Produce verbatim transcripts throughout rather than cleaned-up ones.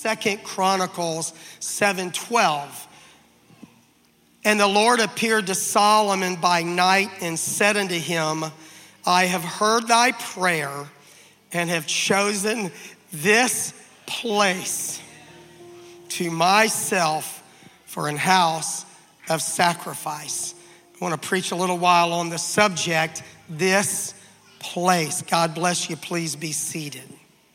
Second Chronicles seven twelve. And the Lord appeared to Solomon by night and said unto him, I have heard thy prayer and have chosen this place to myself for an house of sacrifice. I want to preach a little while on the subject, this place. God bless you. Please be seated.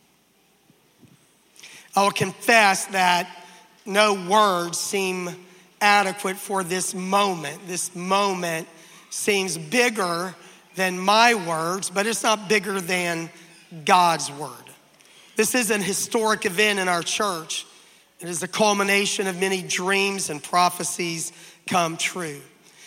I will confess that no words seem adequate for this moment. This moment seems bigger than my words, but it's not bigger than God's word. This is an historic event in our church. It is the culmination of many dreams and prophecies come true.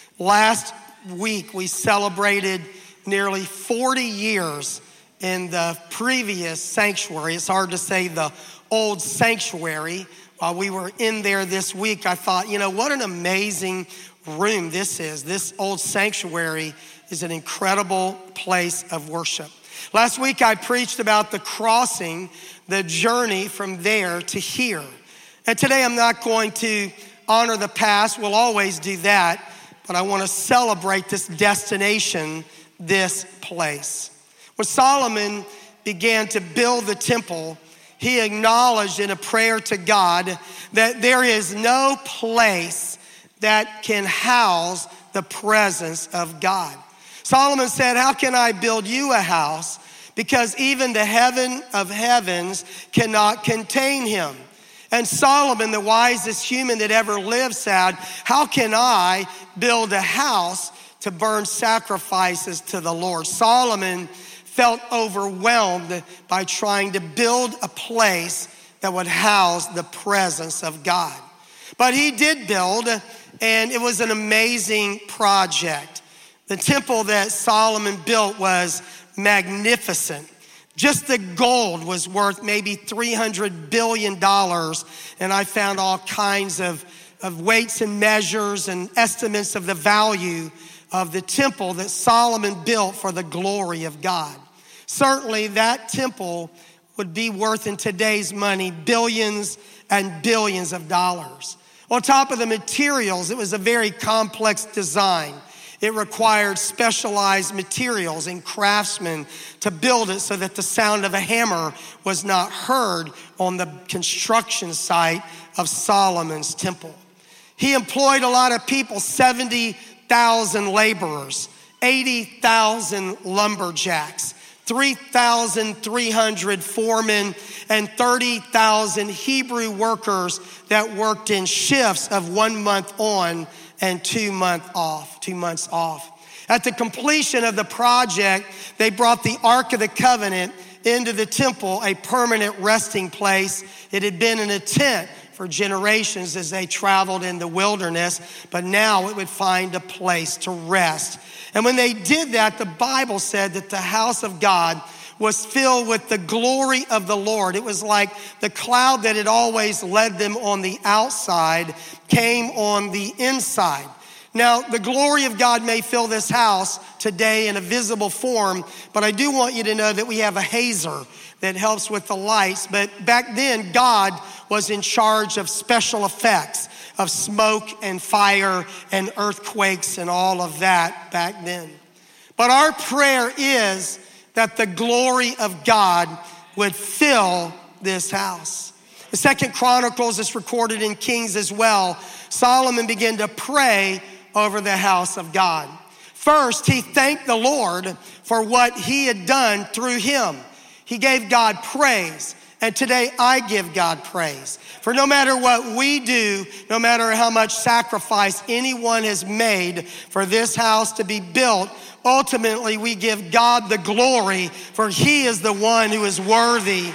Last week, we celebrated nearly forty years in the previous sanctuary. It's hard to say the old sanctuary. While we were in there this week, I thought, you know, what an amazing room this is. This old sanctuary is an incredible place of worship. Last week, I preached about the crossing, the journey from there to here. And today, I'm not going to honor the past. We'll always do that. But I want to celebrate this destination, this place. When Solomon began to build the temple, he acknowledged in a prayer to God that there is no place that can house the presence of God. Solomon said, how can I build you a house? Because even the heaven of heavens cannot contain him. And Solomon, the wisest human that ever lived, said, how can I build a house to burn sacrifices to the Lord? Solomon felt overwhelmed by trying to build a place that would house the presence of God. But he did build, and it was an amazing project. The temple that Solomon built was magnificent. Just the gold was worth maybe three hundred billion dollars, and I found all kinds of, of weights and measures and estimates of the value of the temple that Solomon built for the glory of God. Certainly that temple would be worth in today's money billions and billions of dollars. On top of the materials, it was a very complex design. It required specialized materials and craftsmen to build it so that the sound of a hammer was not heard on the construction site of Solomon's temple. He employed a lot of people, seventy thousand laborers, eighty thousand lumberjacks, three thousand three hundred foremen, and thirty thousand Hebrew workers that worked in shifts of one month on and two month off, two months off. At the completion of the project, they brought the Ark of the Covenant into the temple, a permanent resting place. It had been in a tent for generations as they traveled in the wilderness, but now it would find a place to rest. And when they did that, the Bible said that the house of God was filled with the glory of the Lord. It was like the cloud that had always led them on the outside came on the inside. Now, the glory of God may fill this house today in a visible form, but I do want you to know that we have a hazer that helps with the lights. But back then, God was in charge of special effects, of smoke and fire and earthquakes and all of that back then. But our prayer is that the glory of God would fill this house. The Second Chronicles is recorded in Kings as well. Solomon began to pray over the house of God. First, he thanked the Lord for what he had done through him. He gave God praise. And today I give God praise. For no matter what we do, no matter how much sacrifice anyone has made for this house to be built, ultimately we give God the glory, for he is the one who is worthy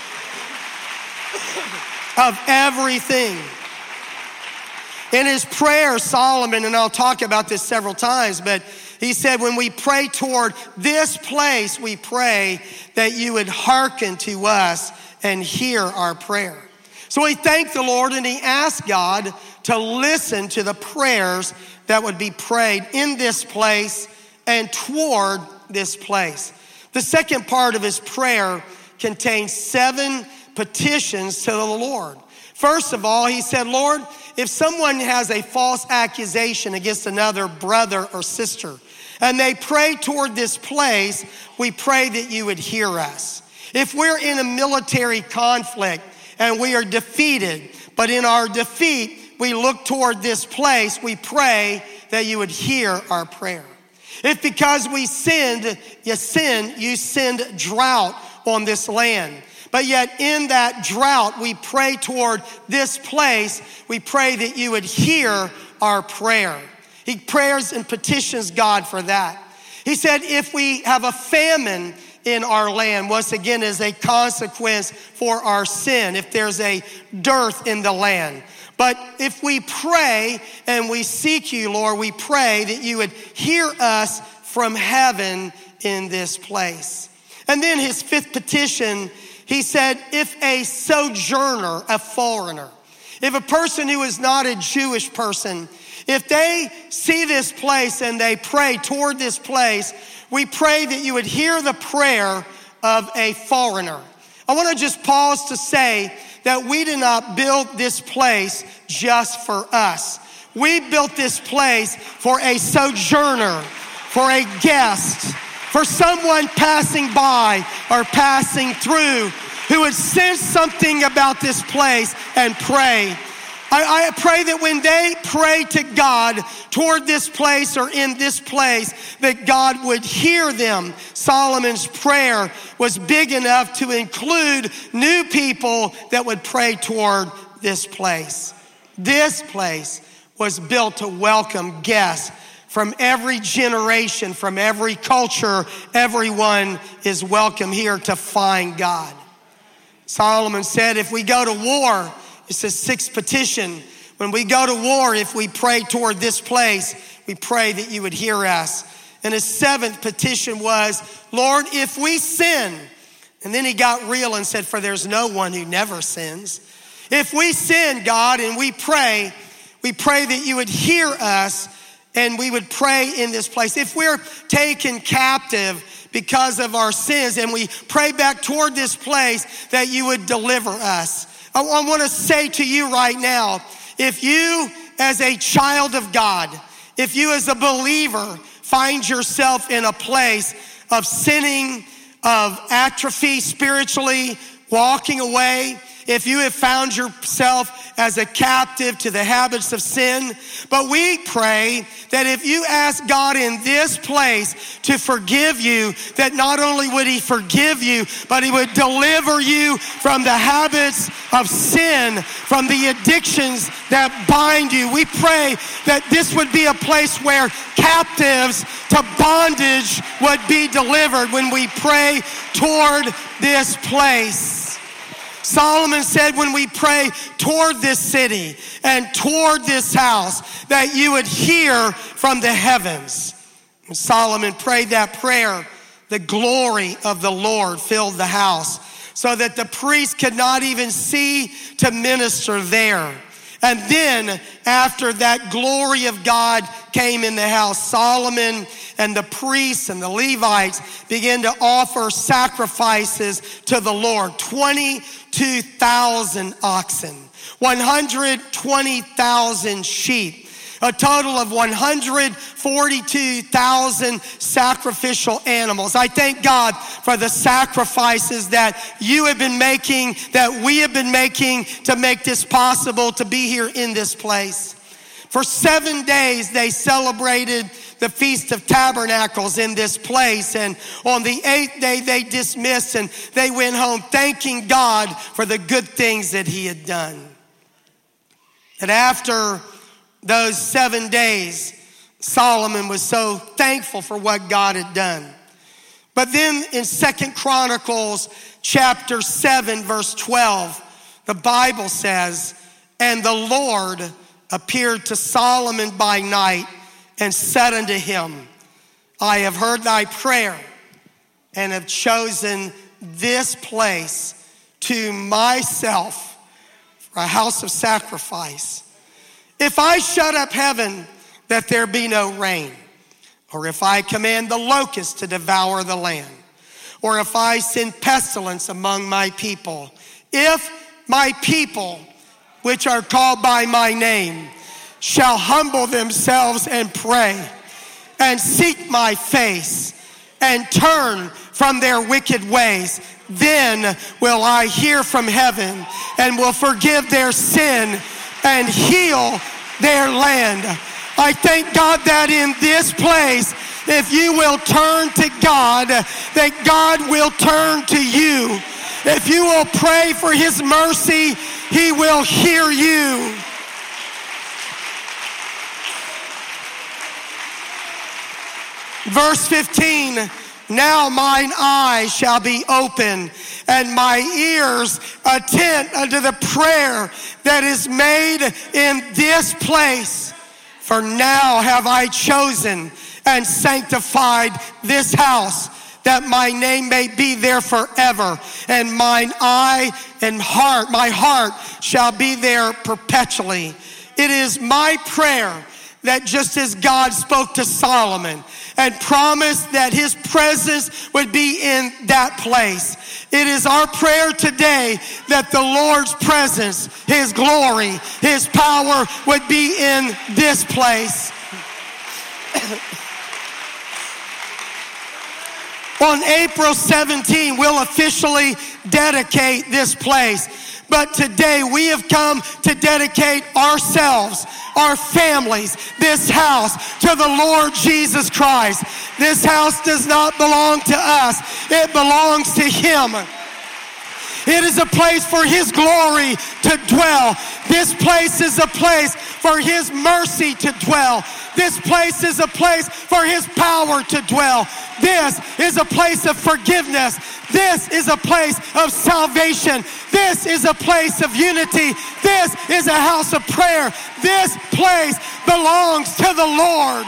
of everything. In his prayer, Solomon, and I'll talk about this several times, but he said, when we pray toward this place, we pray that you would hearken to us and hear our prayer. So he thanked the Lord and he asked God to listen to the prayers that would be prayed in this place and toward this place. The second part of his prayer contains seven petitions to the Lord. First of all, he said, Lord, if someone has a false accusation against another brother or sister, and they pray toward this place, we pray that you would hear us. If we're in a military conflict and we are defeated, but in our defeat, we look toward this place, we pray that you would hear our prayer. If because we sinned, you sinned, you send drought on this land. But yet in that drought, we pray toward this place. We pray that you would hear our prayer. He prays and petitions God for that. He said, if we have a famine in our land, once again, as a consequence for our sin, if there's a dearth in the land. But if we pray and we seek you, Lord, we pray that you would hear us from heaven in this place. And then his fifth petition, he said, if a sojourner, a foreigner, if a person who is not a Jewish person, if they see this place and they pray toward this place, we pray that you would hear the prayer of a foreigner. I want to just pause to say that we did not build this place just for us. We built this place for a sojourner, for a guest, for someone passing by or passing through who would sense something about this place and pray. I, I pray that when they pray to God toward this place or in this place, that God would hear them. Solomon's prayer was big enough to include new people that would pray toward this place. This place was built to welcome guests from every generation, from every culture. Everyone is welcome here to find God. Solomon said, if we go to war, it's his sixth petition. When we go to war, if we pray toward this place, we pray that you would hear us. And his seventh petition was, Lord, if we sin, and then he got real and said, for there's no one who never sins. If we sin, God, and we pray, we pray that you would hear us and we would pray in this place. If we're taken captive because of our sins and we pray back toward this place, that you would deliver us. I, I want to say to you right now, if you as a child of God, if you as a believer find yourself in a place of sinning, of atrophy spiritually, walking away, if you have found yourself as a captive to the habits of sin, but we pray that if you ask God in this place to forgive you, that not only would he forgive you, but he would deliver you from the habits of sin, from the addictions that bind you. We pray that this would be a place where captives to bondage would be delivered when we pray toward this place. Solomon said when we pray toward this city and toward this house, that you would hear from the heavens. When Solomon prayed that prayer, the glory of the Lord filled the house so that the priest could not even see to minister there. And then after that glory of God came in the house, Solomon and the priests and the Levites began to offer sacrifices to the Lord. twenty-two thousand oxen, one hundred twenty thousand sheep, a total of one hundred forty-two thousand sacrificial animals. I thank God for the sacrifices that you have been making, that we have been making to make this possible to be here in this place. For seven days, they celebrated the Feast of Tabernacles in this place. And on the eighth day, they dismissed and they went home thanking God for the good things that he had done. And after those seven days, Solomon was so thankful for what God had done. But then in Second Chronicles chapter seven, verse twelve, the Bible says, and the Lord appeared to Solomon by night and said unto him, I have heard thy prayer and have chosen this place to myself for a house of sacrifice. If I shut up heaven that there be no rain, or if I command the locusts to devour the land, or if I send pestilence among my people, If my people, which are called by my name, shall humble themselves and pray and seek my face and turn from their wicked ways, then will I hear from heaven and will forgive their sin and heal their land. I thank God that in this place, if you will turn to God, that God will turn to you. If you will pray for his mercy, he will hear you. Verse fifteen, now mine eyes shall be open and my ears attend unto the prayer that is made in this place. For now have I chosen and sanctified this house, that my name may be there forever, and mine eye and heart, my heart shall be there perpetually. It is my prayer that just as God spoke to Solomon and promised that his presence would be in that place, it is our prayer today that the Lord's presence, his glory, his power would be in this place. On April seventeenth, we'll officially dedicate this place. But today we have come to dedicate ourselves, our families, this house to the Lord Jesus Christ. This house does not belong to us. It belongs to him. It is a place for his glory to dwell. This place is a place for his mercy to dwell. This place is a place for his power to dwell. This is a place of forgiveness. This is a place of salvation. This is a place of unity. This is a house of prayer. This place belongs to the Lord.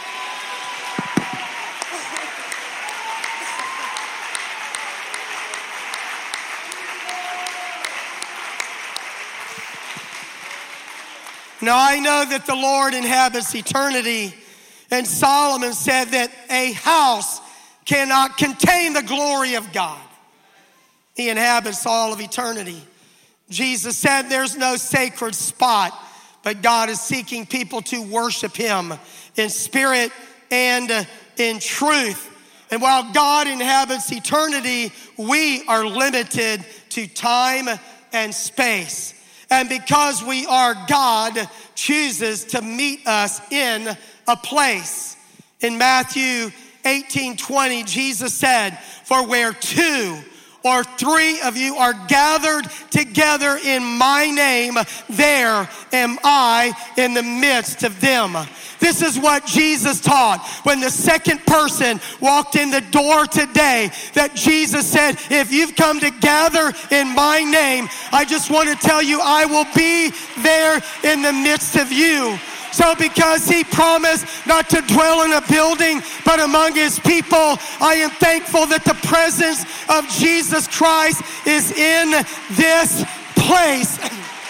Now I know that the Lord inhabits eternity, and Solomon said that a house cannot contain the glory of God. He inhabits all of eternity. Jesus said there's no sacred spot, but God is seeking people to worship him in spirit and in truth. And while God inhabits eternity, we are limited to time and space. And because we are, God chooses to meet us in a place. In Matthew eighteen twenty, Jesus said, for where two or three of you are gathered together in my name, there am I in the midst of them. This is what Jesus taught when the second person walked in the door today, that Jesus said, if you've come to gather in my name, I just want to tell you, I will be there in the midst of you. So because he promised not to dwell in a building, but among his people, I am thankful that the presence of Jesus Christ is in this place.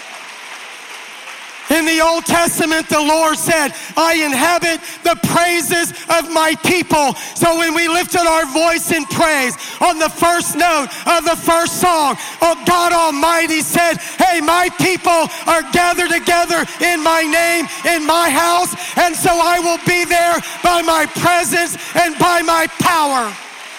In the Old Testament, the Lord said, I inhabit the praises of my people. So when we lifted our voice in praise on the first note of the first song, oh, God Almighty said, hey, my people are gathered together in my name, in my house, and so I will be there by my presence and by my power.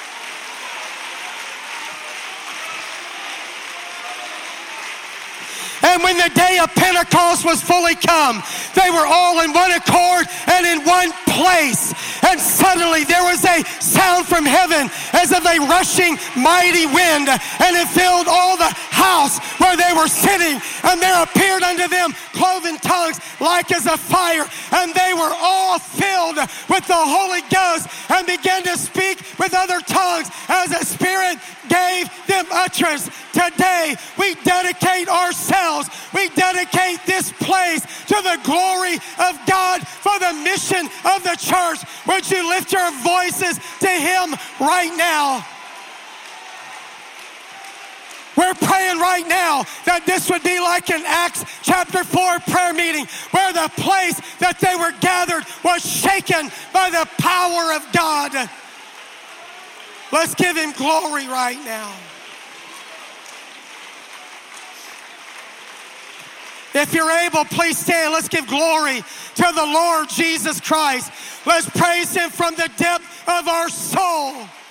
And when the day of Pentecost was fully come, they were all in one accord and in one place. And suddenly there was a sound from heaven as of a rushing mighty wind, and it filled all the house where they were sitting. And there appeared unto them cloven tongues like as a fire, and they were all filled with the Holy Ghost and began to speak with other tongues as the Spirit gave them utterance. Today we dedicate ourselves, we dedicate this place to the glory of God for the mission of the church. Would you lift your voices to him right now? We're praying right now that this would be like an Acts chapter four prayer meeting, where the place that they were gathered was shaken by the power of God. Let's give him glory right now. If you're able, please stand. Let's give glory to the Lord Jesus Christ. Let's praise him from the depth of our soul.